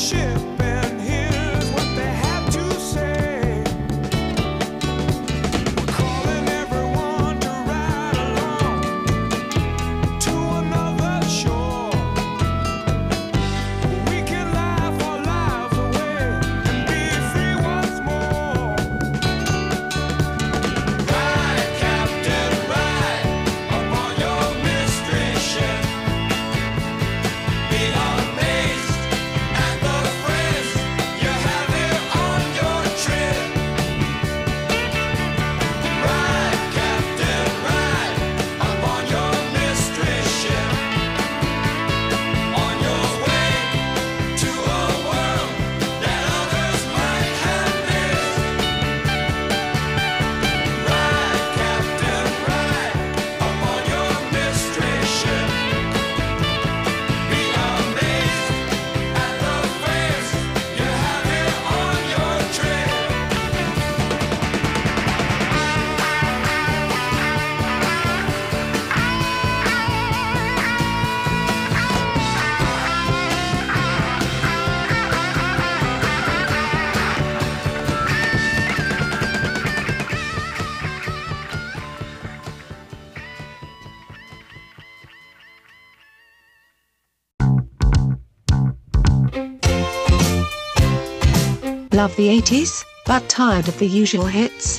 Love the 80s, but tired of the usual hits?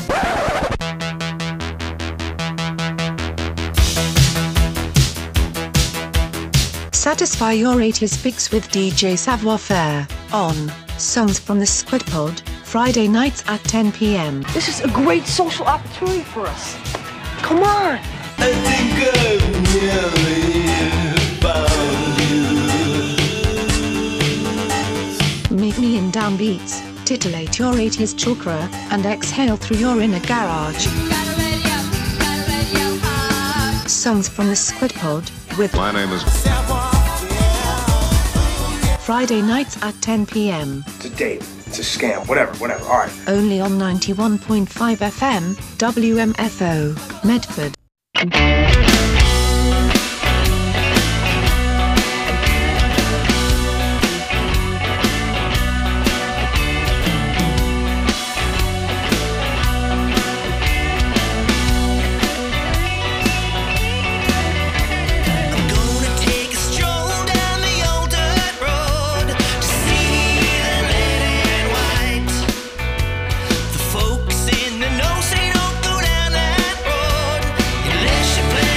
Satisfy your 80s fix with DJ Savoir Faire on Songs from the Squid Pod, Friday nights at 10 p.m. This is a great social opportunity for us. Come on! I think I've nearly found you. Meet me in downbeats, titillate your 80s chakra, and exhale through your inner garage. Songs from the Squid Pod with My name is Friday nights at 10 p.m. It's a date. It's a scam. Whatever. All right. Only on 91.5 FM, WMFO, Medford. Folks in the know say don't go down that road unless you play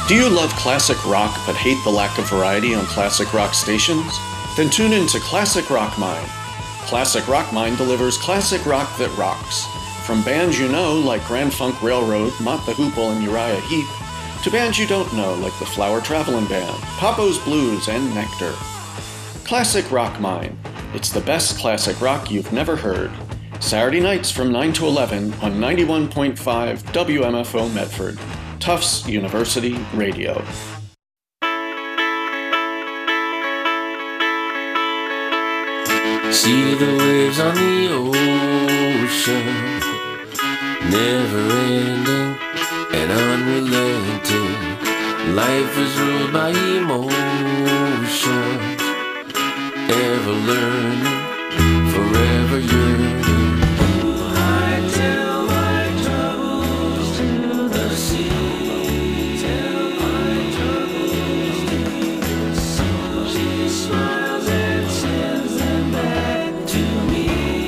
Do you love classic rock but hate the lack of variety on classic rock stations? Then tune in to Classic Rock Mine. Classic Rock Mine delivers classic rock that rocks. From bands you know like Grand Funk Railroad, Mott the Hoople, and Uriah Heep, to bands you don't know like the Flower Travelin' Band, Papo's Blues, and Nectar. Classic Rock Mine. It's the best classic rock you've never heard. Saturday nights from 9 to 11 on 91.5 WMFO Medford. Tufts University Radio. See the waves on the ocean, never ending and unrelenting. Life is ruled by emotions, ever learning, forever yearning. I tell my troubles to the sea, tell my troubles to the sea. She smiles and sends them back to me.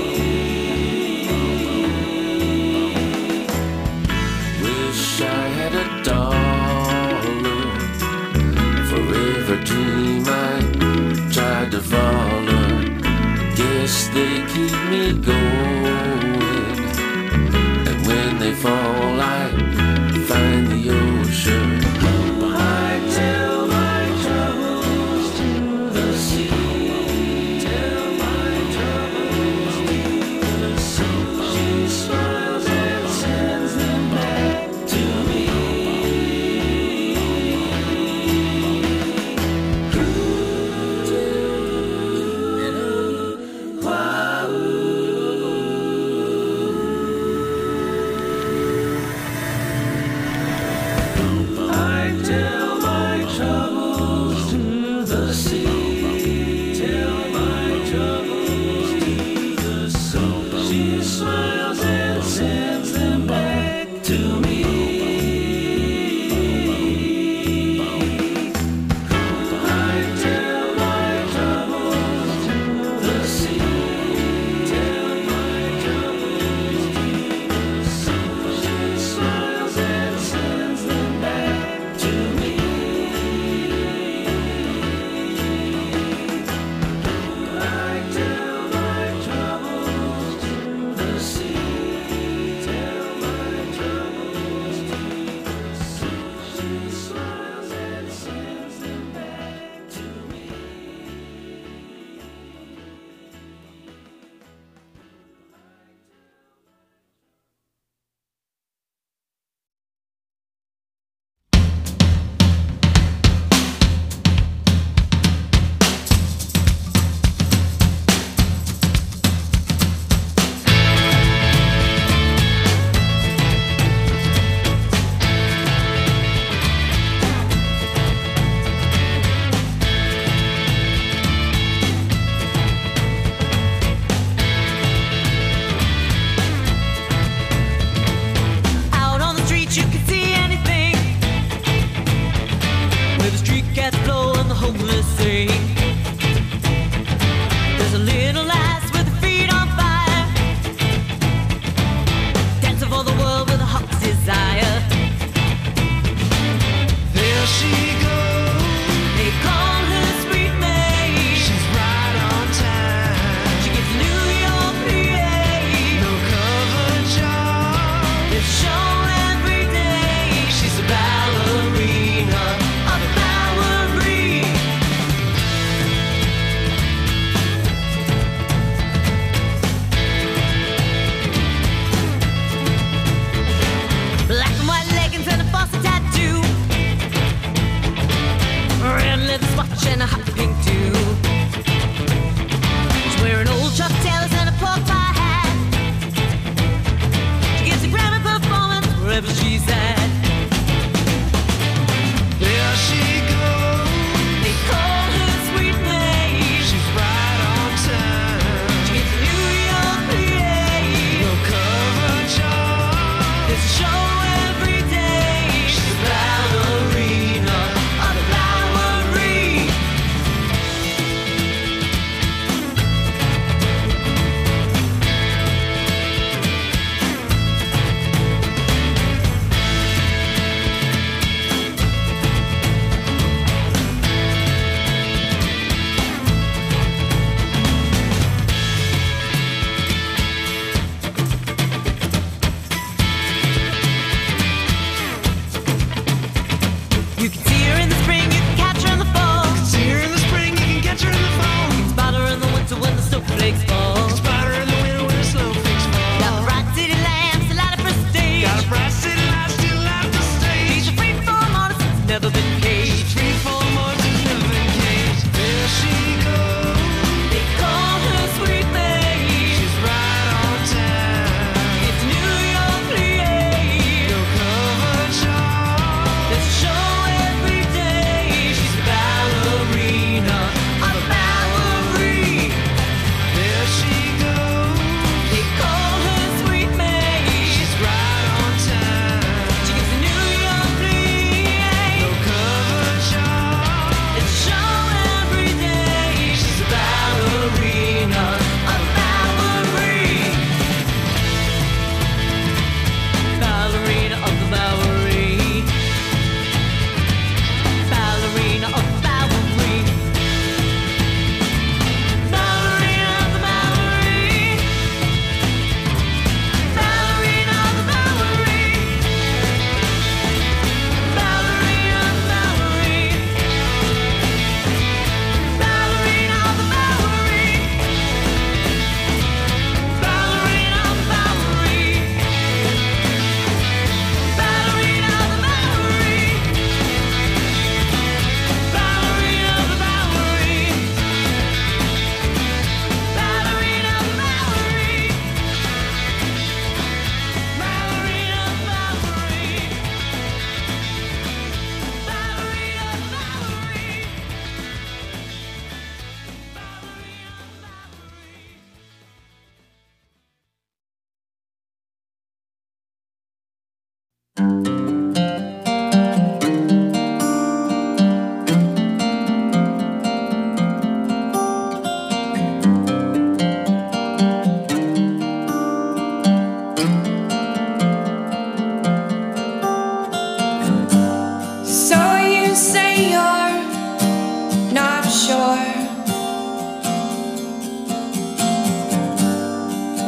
Wish I had a dollar, forever dream I tried to follow. Guess they keep me going.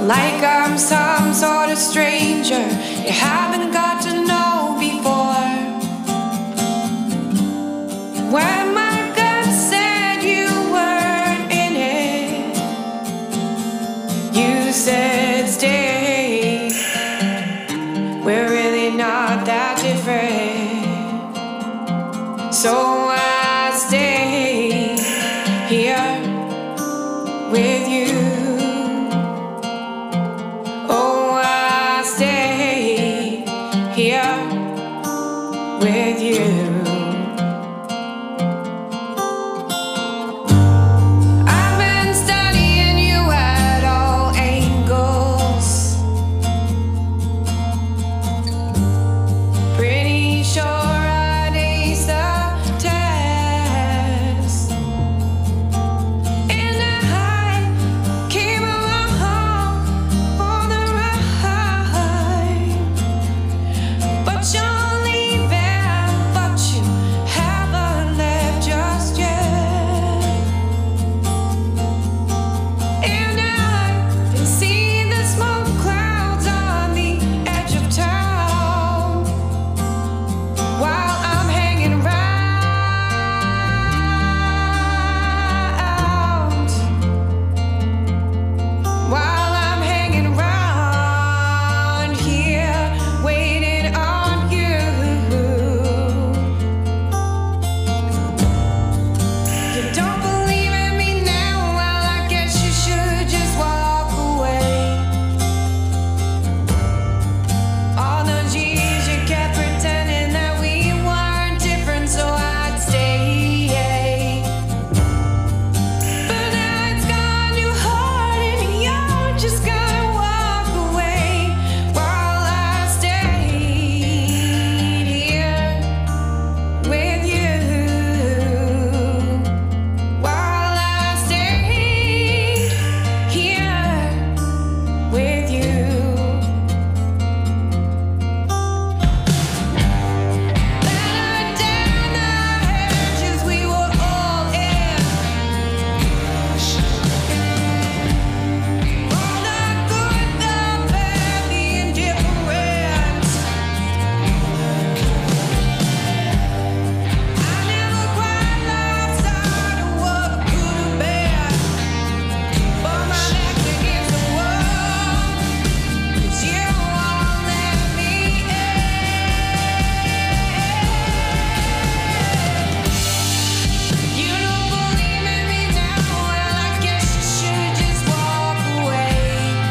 like I'm some sort of stranger you haven't got to know before. When my gut said you weren't in it, you said stay. We're really not that different, so I stay here with you. Oh, I stay here with you. I've been studying you at all angles. Pretty sure I'd ace the test. And I came along for the ride. But you're leaving, but you haven't left just yet. And I can see the smoke clouds on the edge of town while I'm hanging around. While I'm hanging around here, waiting on you. You don't believe in me now? Well, I guess you should just walk away. All those years you kept pretending that we weren't different, so I'd stay. But now it's gone too hard and you're just gonna walk away while I stayed here with you. While I stayed here with you. Let down the hedges we were all in. All the good, the bad, the indifferent. I never quite lost sight of what could have been, but my back's against the wall, 'cause you won't let me in. You don't believe in me now? Well, I guess you should just walk away.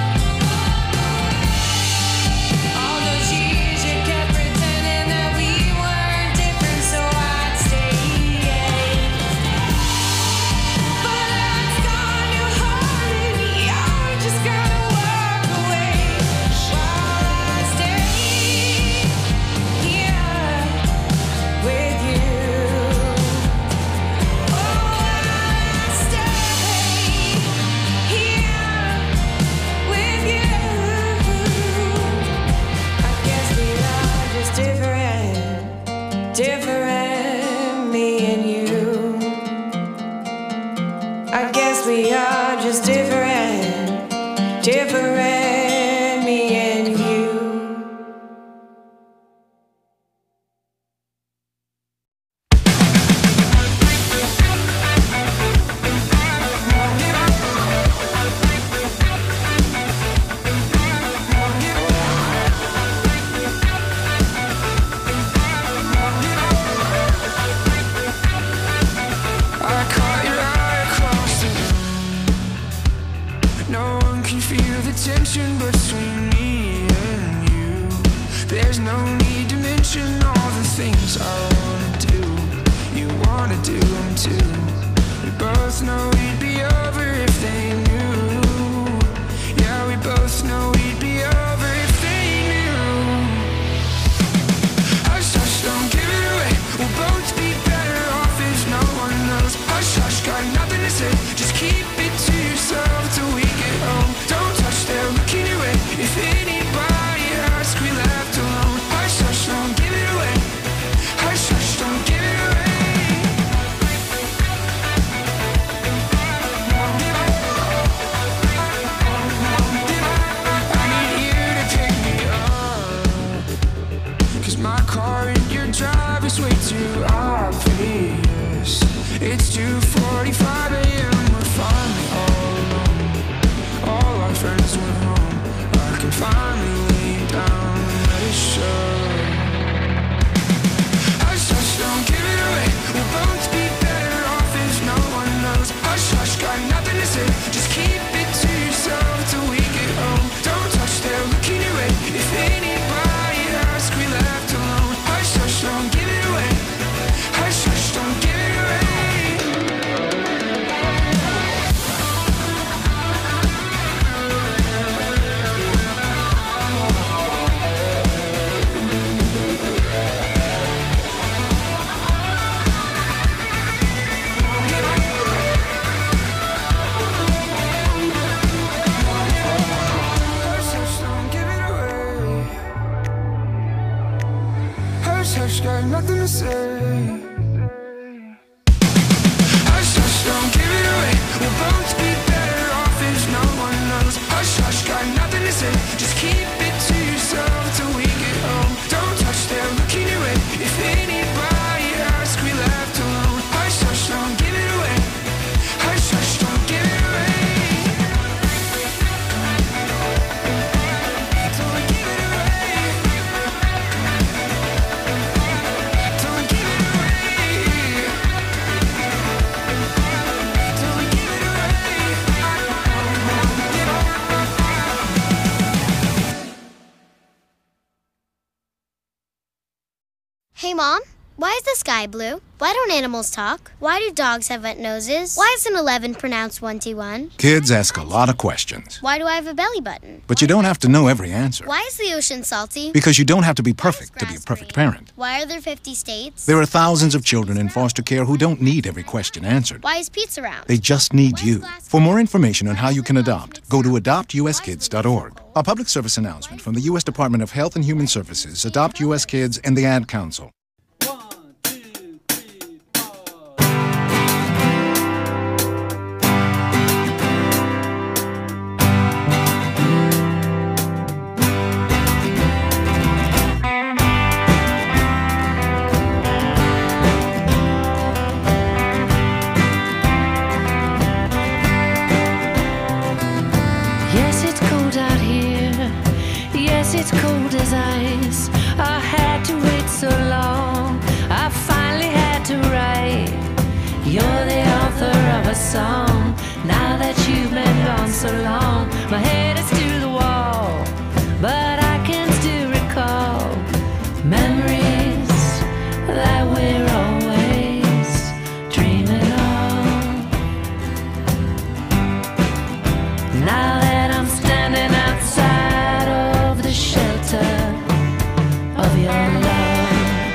All those years you kept pretending that we weren't different, so I'd stay. But it's gone too hard and you're just gonna walk away while I stay here with you. Oh, I stay here with you. I guess we are just different, me and you. I guess we are just different, me and you. I caught your eye across the room. No one can feel the tension between me and you. There's no need to mention all the things I wanna do. You wanna do them too. We both know we'd be over if they knew. Yeah, we both know we'd be over if they knew. Hush, hush, don't give it away. We'll both be better off if no one knows. Hush, hush, got nothing to say. Just keep it to yourself till we get home. Don't touch, they're looking your way. If anybody asks, we left alone. Hush, hush, don't give it away. Hush, hush, don't give it away. say. Just keep it to yourself till we get home. Don't touch that, looking away. If anybody asks, we left alone. Hush, hush, don't give it away. Hush, hush, don't give it away. Hush, got nothing to say. Hush, hush, don't give it away. We'll both be better off if no one knows. Hush, hush, got nothing to say. Just keep it to yourself till we get home. Don't touch that, looking away. If anybody asks, we left alone. Hush, hush, don't give it away. Hush, hush, don't give it away. Don't give it away. Don't give it away. Don't give it away. Hey, Mom, why is the sky blue? Why don't animals talk? Why do dogs have wet noses? Why is an 11 pronounced 1T1? Kids ask a lot of questions, Why do I have a belly button? but you don't have to know every answer. Why is the ocean salty? Because you don't have to be perfect to be a perfect parent. Why are there 50 states? There are thousands of children in foster care who don't need every question answered. Why is pizza round? They just need you. For more information on how you can adopt, go to adoptuskids.org. A public service announcement from the U.S. Department of Health and Human Services, Adopt U.S. Kids, and the Ad Council. Yes, it's cold out here. Yes, it's cold as ice. I had to wait so long. I finally had to write. You're the author of a song. Now that you've been gone so long, my head is to the wall. But I can still recall memories that we're always dreaming of. Now that I'm standing outside of the shelter of your love,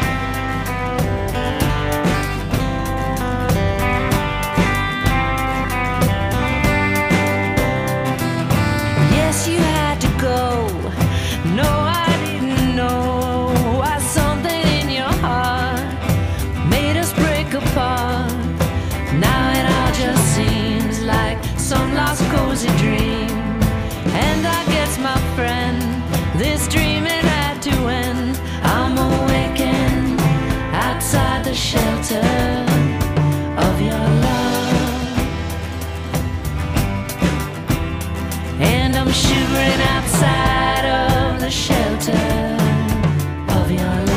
yes, you had to go. No, I didn't know why something in your heart made us break apart. Now it all just seems like some lost cozy dream. And I guess, my friend, this dream it had to end. I'm awakened outside the shelter of your love, and I'm shivering outside of the shelter of your love.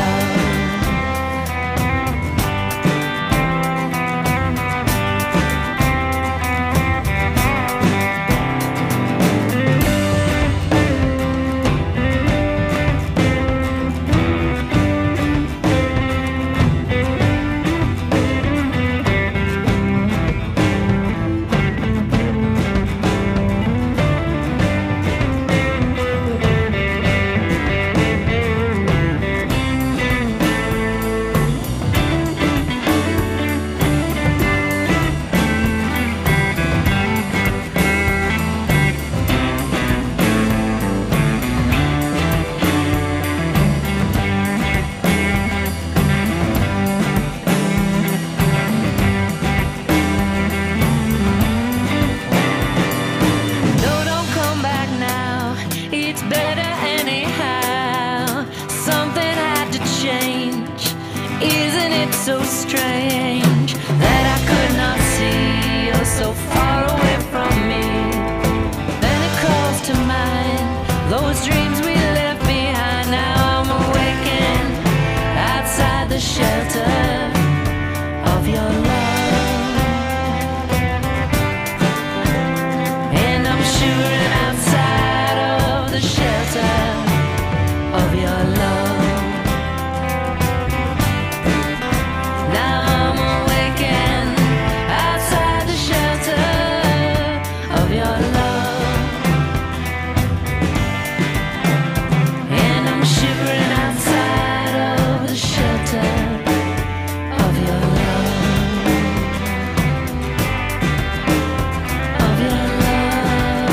shivering outside of the shelter of your love. Now I'm awakened outside the shelter of your love. And I'm shivering outside of the shelter of your love. Of your love.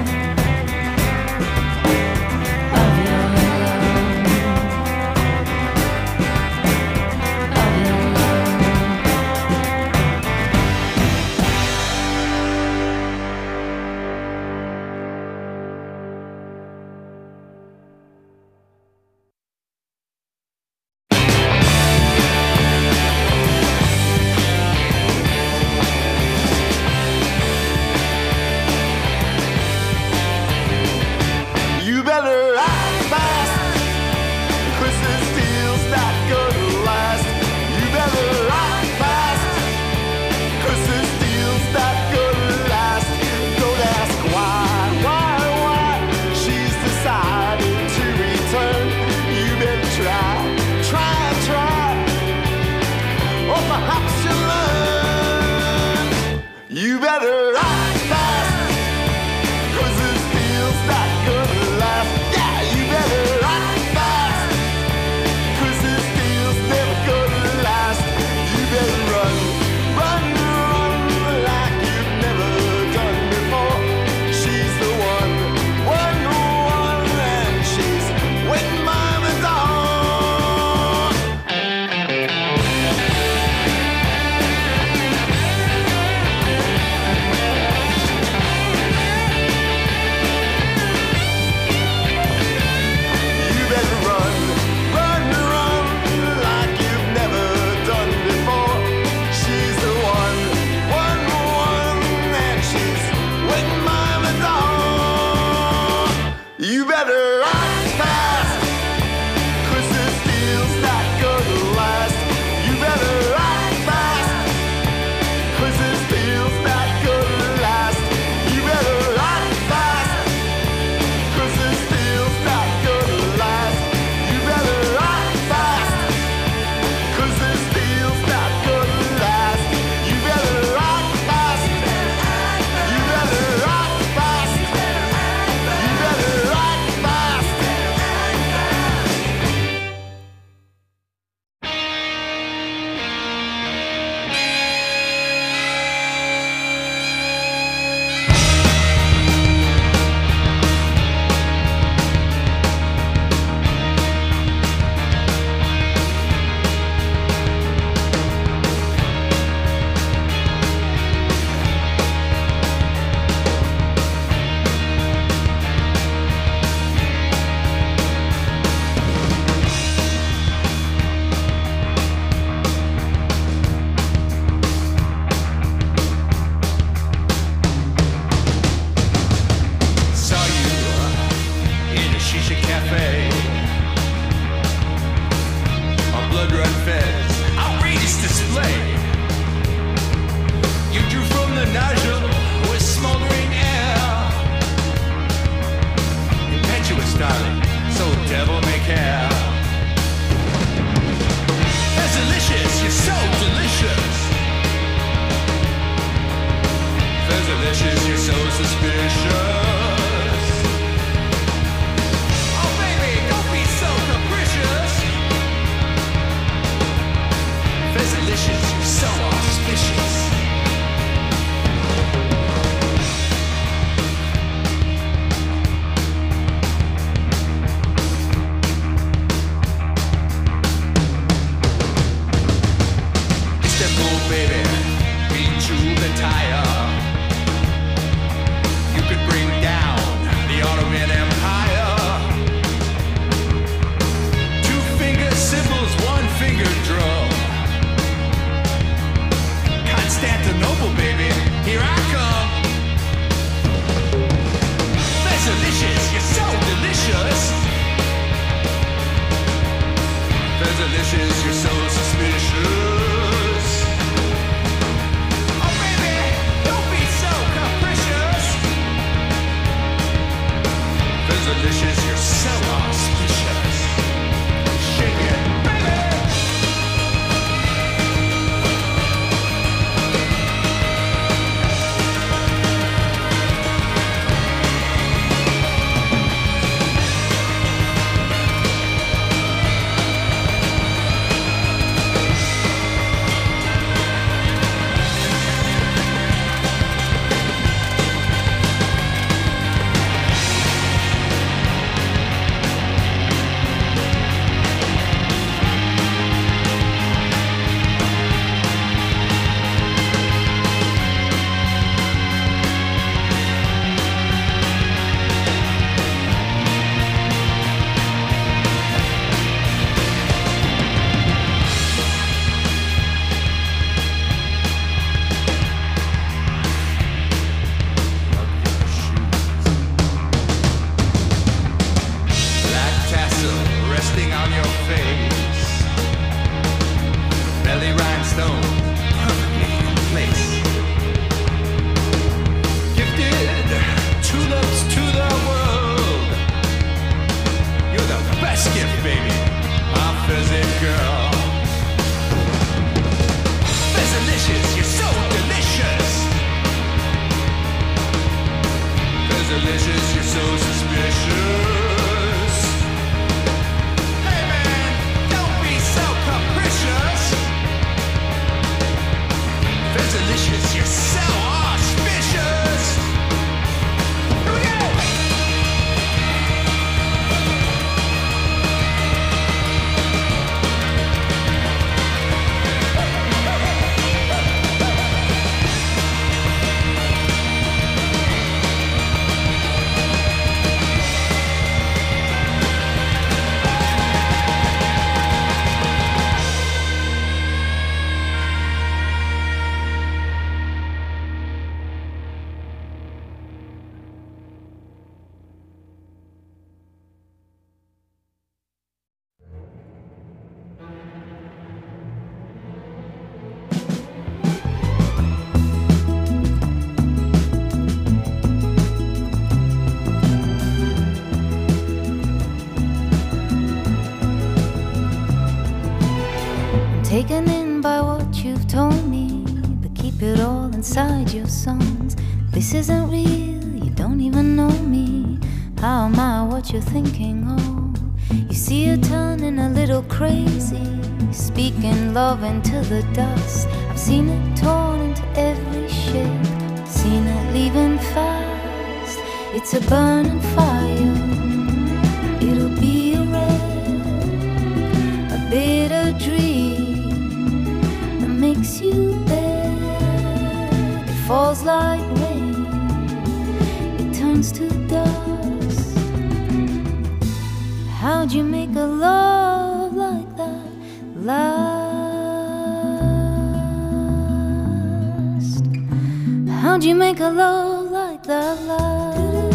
Of your love. Of your love. You better act fast, 'cause this deal's not gonna last. You better act fast, 'cause this deal's not gonna last. Don't ask why she's decided to return. You better try, or perhaps you'll learn. You better act fast, 'cause this deal's not gonna last. Yeah, you better act fast, 'cause this deal's never gonna last. You better run like you've never done before. She's the one, and she's waiting by the door. You better run like you've never done before. She's the one, and she's waiting by the door. You better act fast, 'cause this deal's not gonna last. You better act fast, 'cause this deal's not gonna last. You better act fast, 'cause this deal's not gonna last. You better act fast, 'cause this deal's not gonna last. You better act fast. You better act fast. You better act fast. Saw you in a shisha cafe. On blood run feds, outrageous display. You drew from the nozzle with smoldering air. Impetuous, darling, so devil may care. That's delicious, you're so delicious. That's delicious, you're so suspicious. Oh baby, don't be so capricious. That's delicious, you're so auspicious. Istanbul, baby, beat you the tire. You could bring down the Ottoman Empire. 2-finger cymbals, 1-finger drum. Can't you're so auspicious. Shake it, baby. Black tassel resting on your face. Belly rhinestone perfectly in place. Gifted tulips to the world. You're the best gift, baby. My fizzy girl. Fizzalicious, you're so delicious. Fizzalicious, you're so suspicious. Hey man, don't be so capricious. Fizzalicious, you're so auspicious. Here we go. Taken in by what you've told me, but keep it all inside your songs. This isn't real, you don't even know me. How am I what you're thinking of? You see her turning a little crazy, speaking love into the dust. I've seen it torn into every shape, seen it leaving fast. It's a burning fire, it'll be a red, a bitter dream makes you bad. It falls like rain, it turns to dust. How'd you make a love like that last? How'd you make a love like that last?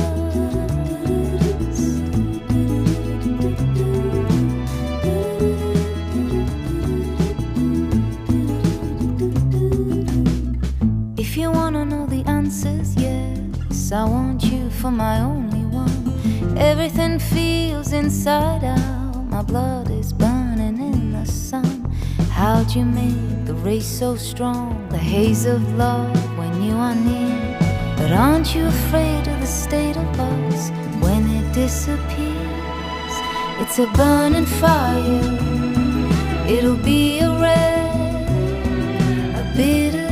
If you wanna know the answers, yes, I want you for my only one. Everything feels inside out, my blood is burning in the sun. How'd you make the race so strong, the haze of love when you are near? But aren't you afraid of the state of us when it disappears? It's a burning fire, it'll be a red, a bitter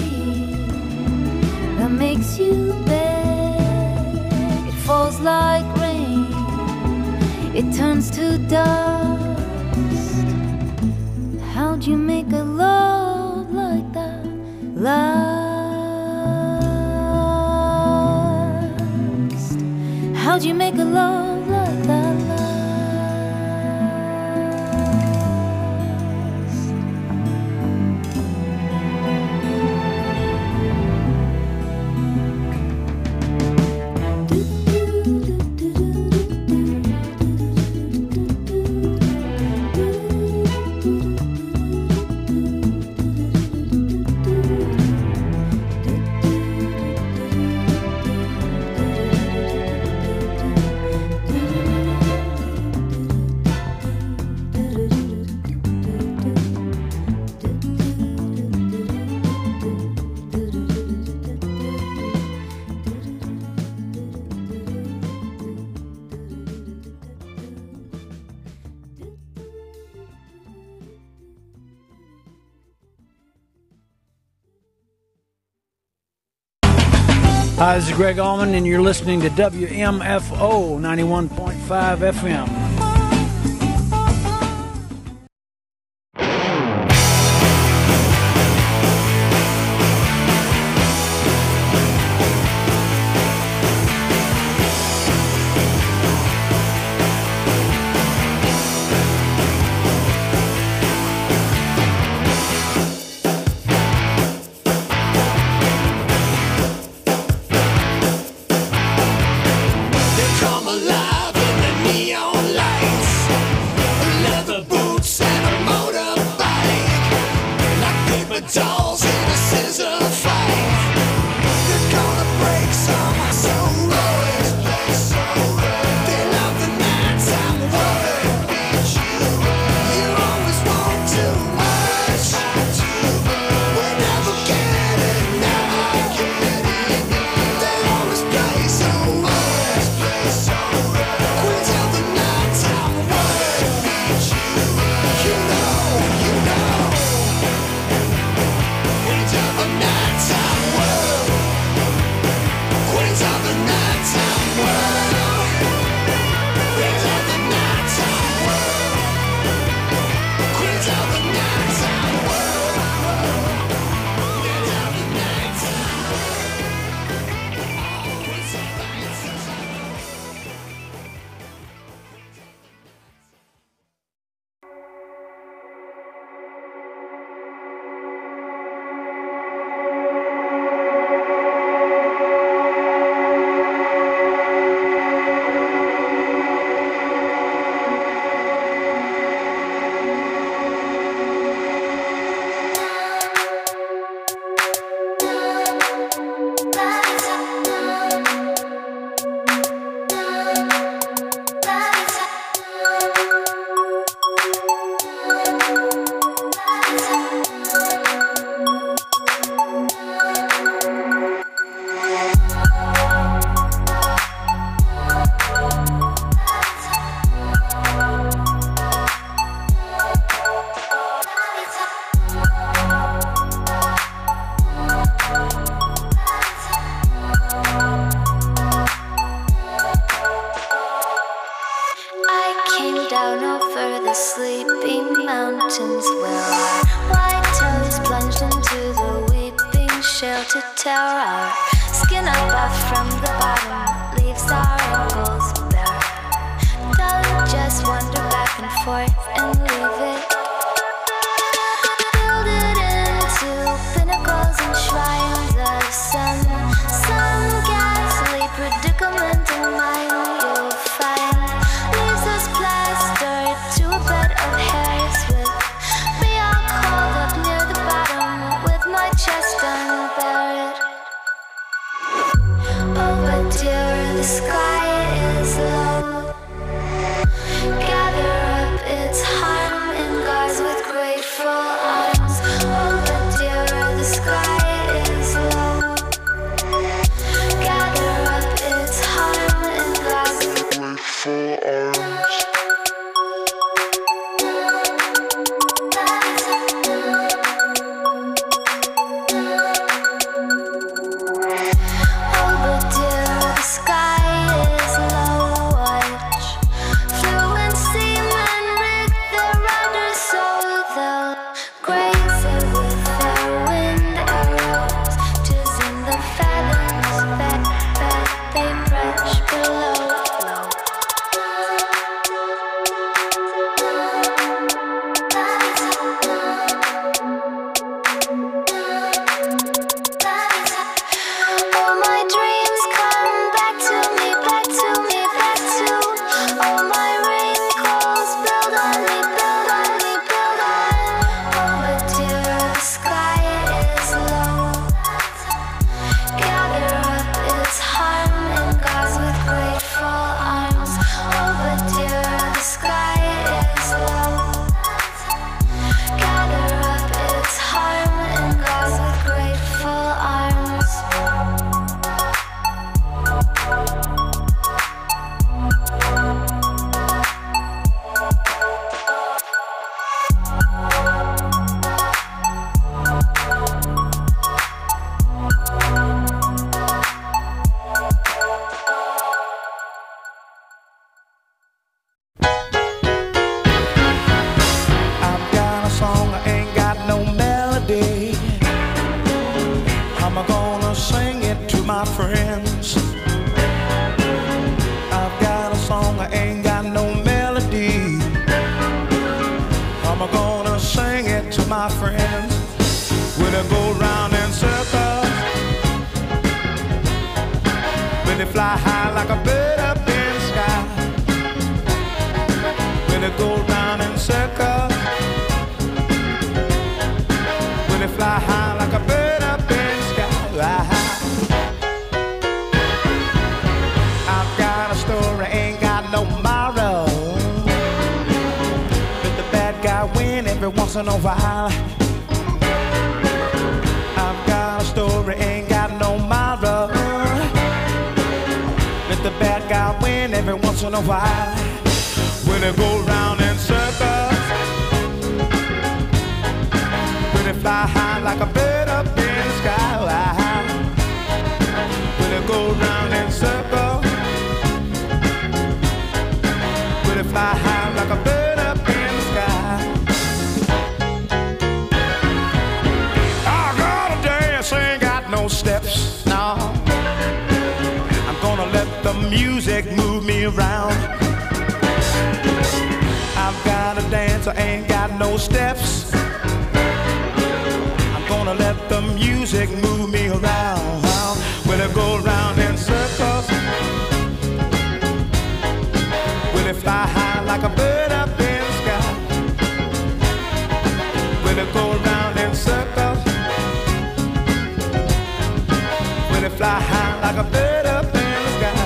that makes you bad. It falls like rain, it turns to dust. How'd you make a love like that last? How'd you make a love like that last? Hi, this is Greg Allman, and you're listening to WMFO 91.5 FM. Come alive in the neon lights, leather boots and a motorbike, like paper dolls in a scissor fight. They're gonna break some soul. They love the nighttime world. You always want too much. We never get enough. They always play so much. Queens of the nighttime world. You know. Queens of the nighttime world. Queens of the nighttime world. Queens of the nighttime world. Queens of the nighttime world. Queens of the nighttime world. Queens of the I came down over the sleeping mountains where our white toes plunged into the weeping shelter tower. Our skin up off from the bottom leaves our ankles bare. Don't just wander back and forth and leave it. Build it into pinnacles and shrines of some ghastly predicament in mind you'll find. Leaves us plastered to a bed of hairs with me all curled up near the bottom with my chest unbared. Oh, but dear, the sky is low. Gather up its harm in guards with grateful arms. Oh, but dear, the sky is low. Gather up its harm in guards with grateful arms. Oh, but dear, the sky is low. When they fly high like a bird up in the sky. When they go round in circles. When they fly high like a bird up in the sky. I've got a story, ain't got no tomorrow. Let the bad guy win every once in a while. I've got a story, ain't got no tomorrow. Let the bad guy win every once in a while. When they go round in circles. When they fly high like a bird up in the sky. When they go round in circles. When they fly high like a bird up in the sky. I gotta dance, ain't got no steps, no. I'm gonna let the music move me around. I've got to dance, I ain't got no steps. I'm gonna let the music move me around. When I go round in circles. When it fly high like a bird up in the sky. When it go round in circles. When it fly high like a bird up in the sky.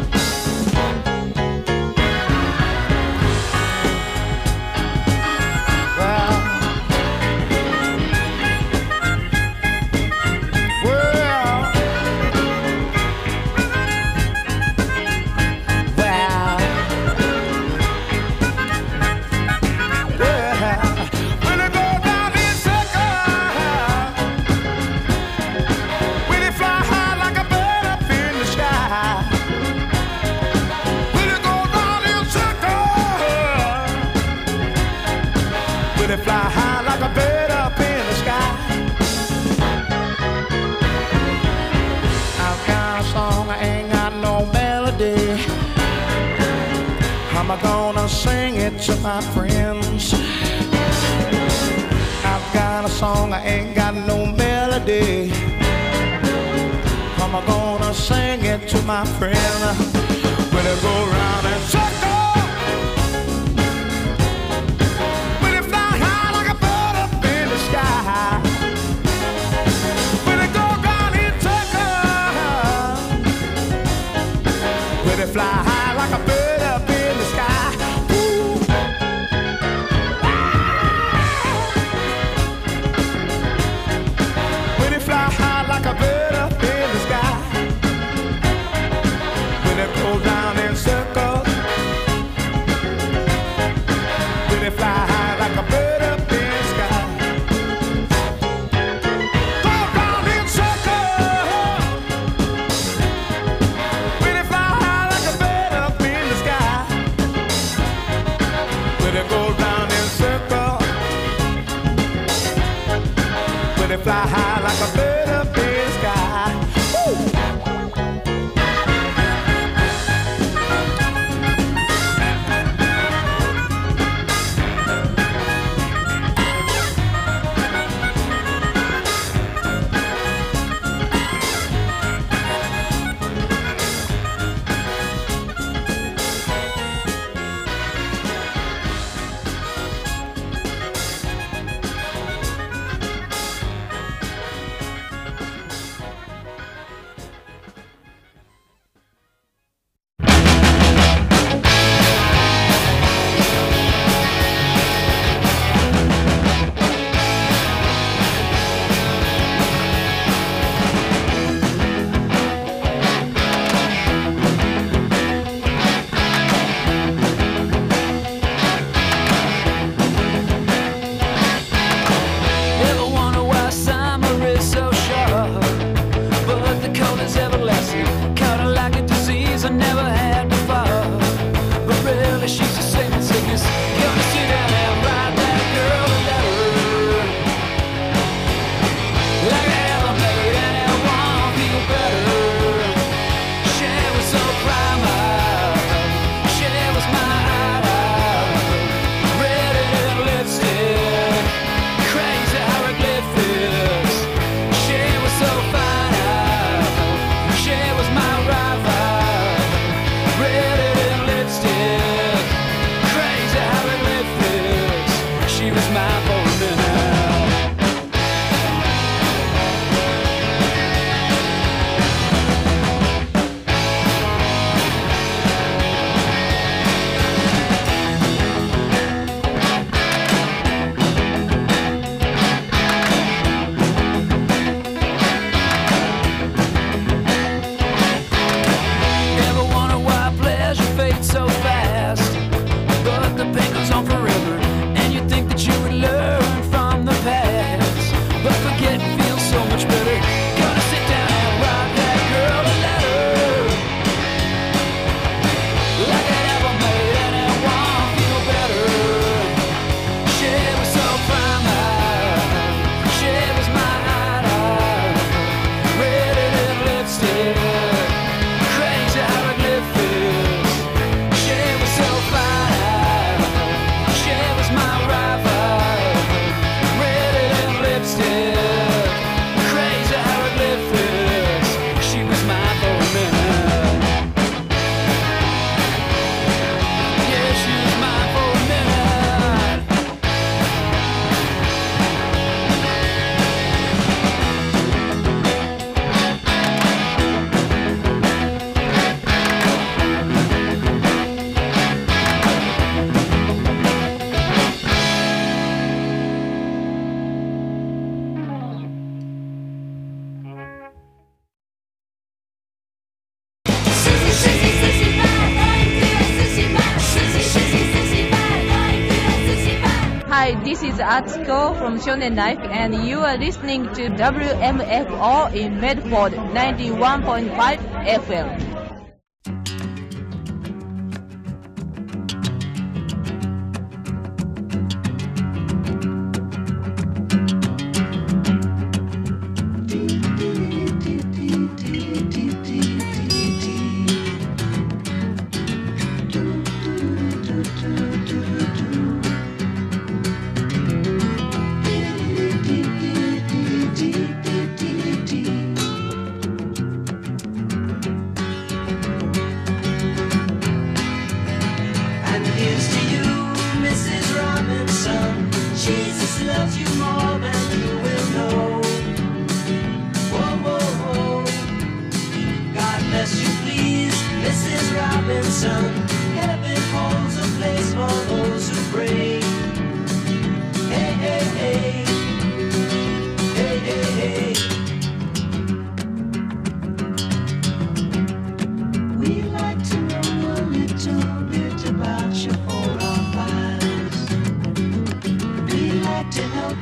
Fly high like a bird up in the sky. I've got a song, I ain't got no melody. How am I gonna sing it to my friends? I've got a song, I ain't got no melody. How am I gonna sing it to my friends? When I go round and circle. Fly high like a bird up in the sky. Ooh. When they fly high like a bird up in the sky. When they go down in circles. When they fly high like a bird up in the sky. Go round in circles. When they fly high like a bird. This is Atsuko from Shonen Life, and you are listening to WMFO in Medford 91.5 FM. And here's to you, Mrs. Robinson. Jesus loves you more than you will know. Whoa, whoa, whoa. God bless you, please, Mrs. Robinson. Heaven holds a place for those who pray. Hey, hey, hey.